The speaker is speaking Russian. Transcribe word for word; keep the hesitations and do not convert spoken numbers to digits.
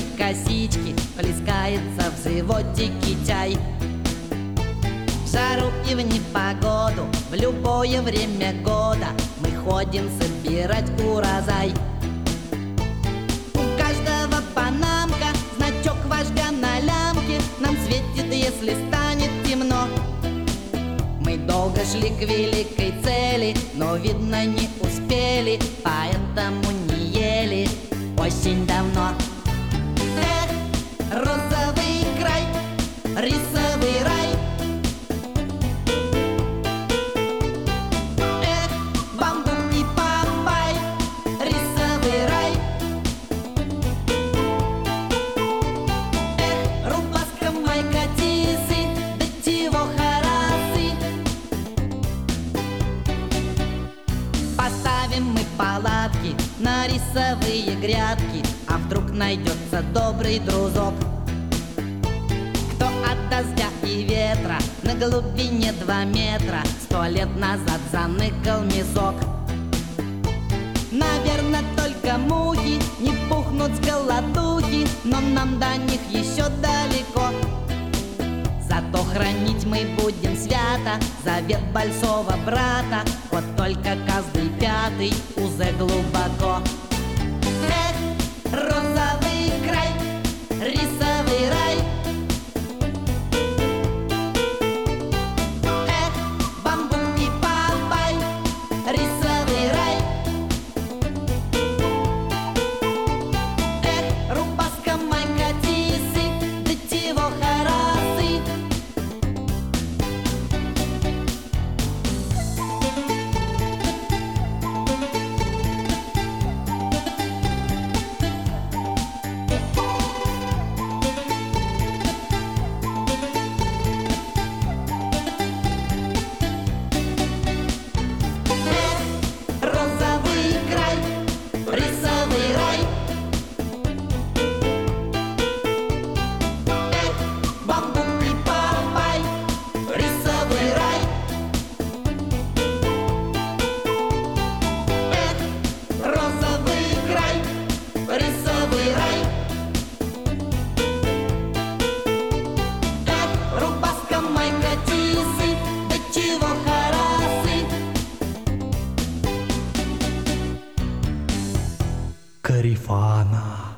косички, плескается в животике чай. В жару и в непогоду, в любое время года мы ходим собирать урожай. У каждого панамка, значок вождя на лямке, нам светит, если станет темно. Мы долго шли к великой цели, но, видно, не успели, поэтому не ели очень давно. Эх, розовый край, рисовый рай. Эх, бамбук и папай, рисовый рай. Эх, рубаска, майка, тисы, да чего харасы. Поставим мы палатки на рисовые грядки, а вдруг найдется добрый дружок, кто от дождя и ветра на глубине два метра сто лет назад заныкал мешок. Наверно, только мухи не пухнут с голодухи, но нам до них еще далеко. Зато хранить мы будем свято завет большого брата, вот только каждый пятый уже глубоко. Эх, розовый край, рисовый рай. Эх, бамбук и папай, рисовый рай. Эх, рубаска, майка, тисы, да чего харасы. Розовый край, рисовый рай. Эх, бамбук и папай, рисовый рай. Эх, розовый край, рисовый рай. Эх, рубаска, майка, тисы, да чего харасы. Карифана.